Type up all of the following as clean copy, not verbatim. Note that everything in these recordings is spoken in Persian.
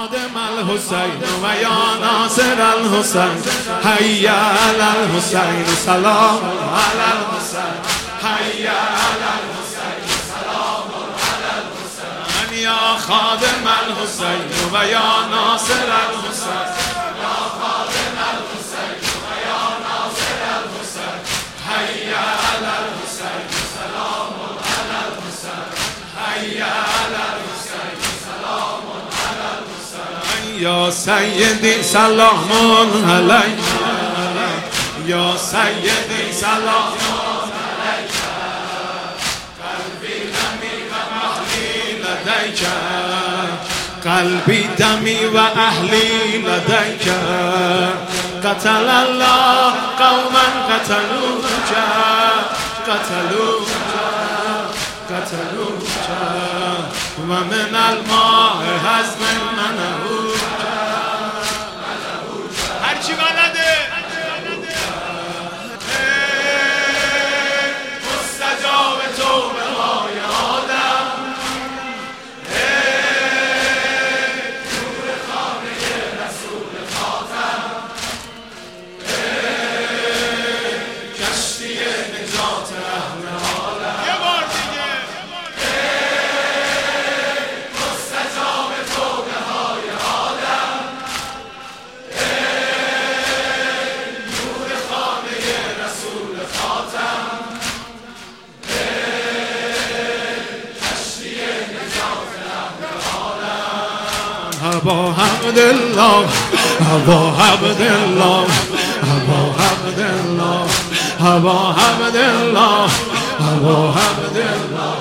خادم الحسین و یا ناصر الحسین حی علی الحسین سلام علی الحسین حی علی الحسین سلام علی الحسین یا خادم الحسین و یا ناصر الحسین یا خادم الحسین و یا ناصر الحسین حی علی الحسین سلام علی الحسین حی علی الحسین سلام علی الحسین یا سیدی سلام علیک یا سیدی سلام علیک قلبی دمی و اهلی لدیک قتل الله قوما قتلوک و من الماء حزم منهوک هرچی بلده مستجاب توبه های آدم نور خانه رسول خاتم کشتی نجات اهل عالم یه بار دیگه مستجاب توبه های آدم نور خانه رسول خاتم ابا عبدالله ابا عبدالله ابا عبدالله ابا عبدالله ابا عبدالله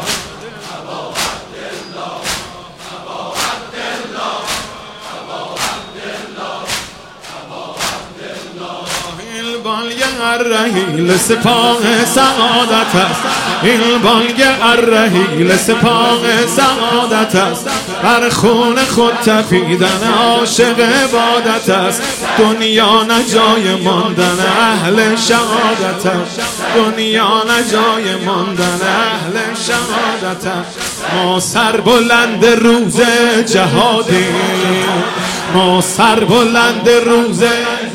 بالگ الرحیل سپاه سعادت است این بالگ الرحیل سپاه سعادت است بر خون خود تپیدن عاشق عبادت است دنیا نه جای ماندن اهل شهادت است دنیا نه جای ماندن اهل شهادت است ما سربلند روز جهادیم ما سربلند روز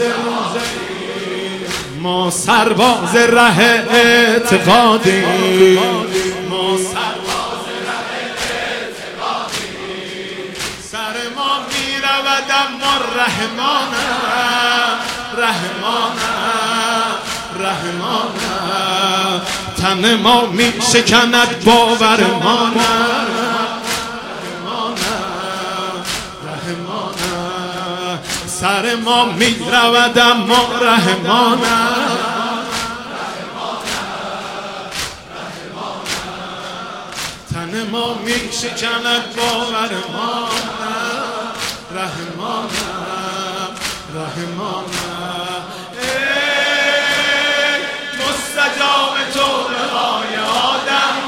ما سرباز ره اعتقادیم ما سرباز ره اعتقادیم سر ما می رود اما رحمانه تن ما می شکند باورمانه سر ما می رود اما رحمانه تن ما می شکند باورمانه رحمانه ای مستجاب توبه های آدم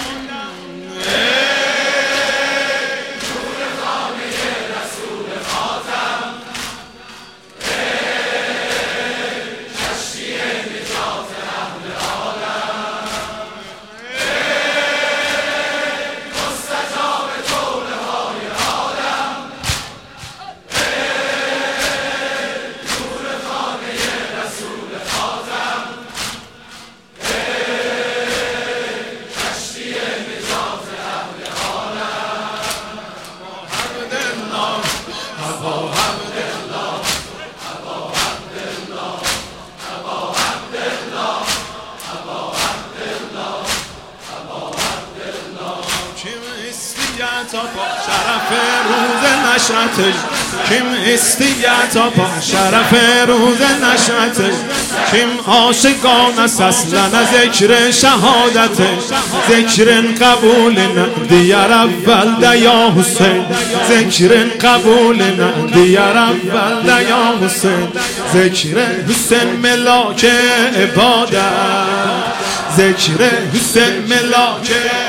شرف روز نشرتش کیم استیت با شرف روز نشرتش کیم عاشقان است اصلا ذکر شهادتش ذکر قبول ندیر اول دیا حسین ذکر قبول ندیر اول دیا حسین ذکر حسین ملاک عبادت ذکر حسین ملاک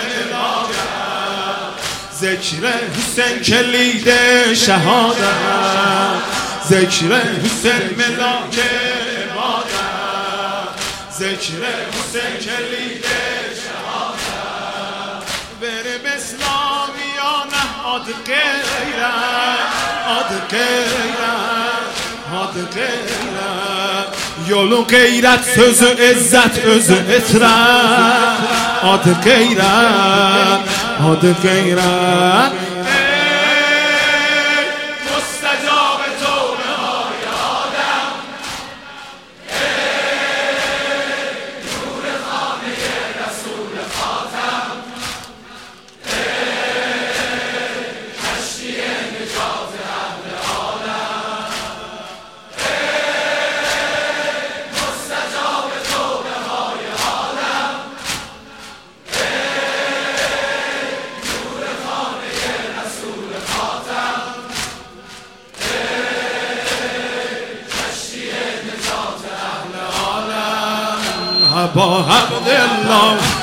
ذکر حسین کلید شهادت ذکر حسین ملاک عبادت ذکر حسین کلید شهادت بر اسلامیان نهاد غیرت adı gayret, adı gayret. Yolu gayret, sözü izzet, özü itret. Adı gayret, adı gayret. با حق الله